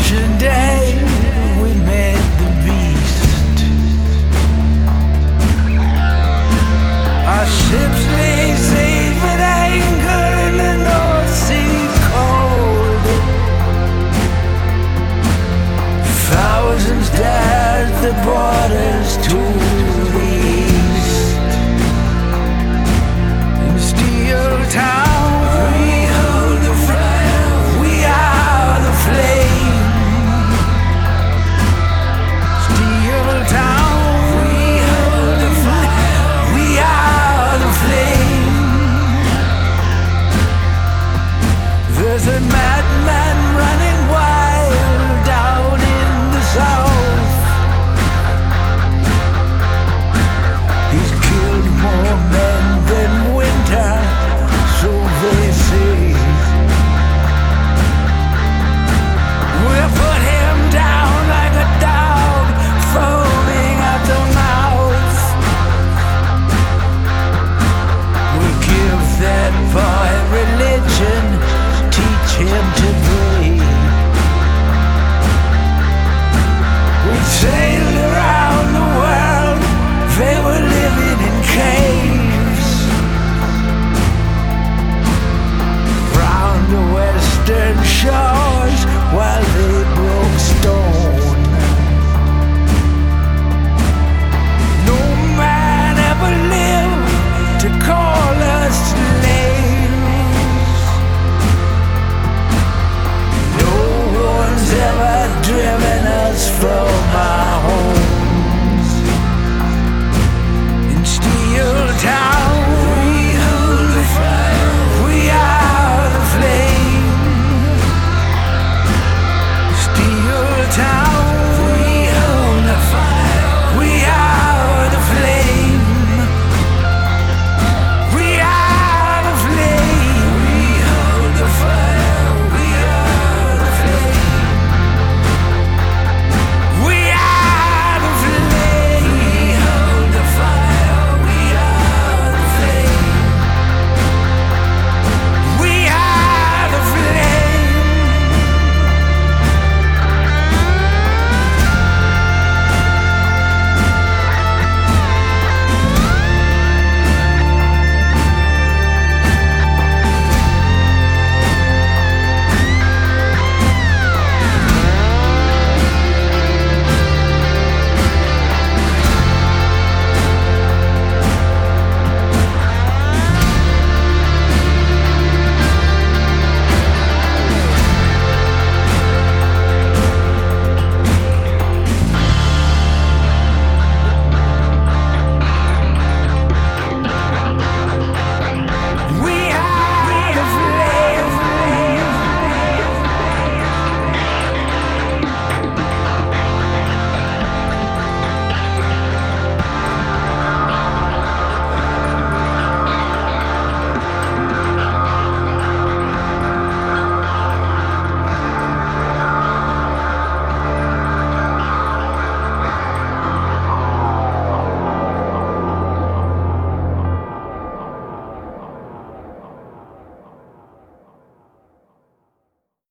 Ascension Day, we met the beast. Our ships lay safe at anchor in the North Sea cold. Thousands died at the borders to the east. In Steel Town, we hold the fire, we are the flame. Steel Town, we hold the fire, we are the flame. There's a madman running wild down in the south. He's killed more men than winter, so they say. We'll put him down like a dog, foaming at the mouth. We'll give that boy religion, teach him to pray. We sailed around the world, they were living in caves. Round the western shores while they broke stone. No man ever lived to call us slaves. No one's ever driven us from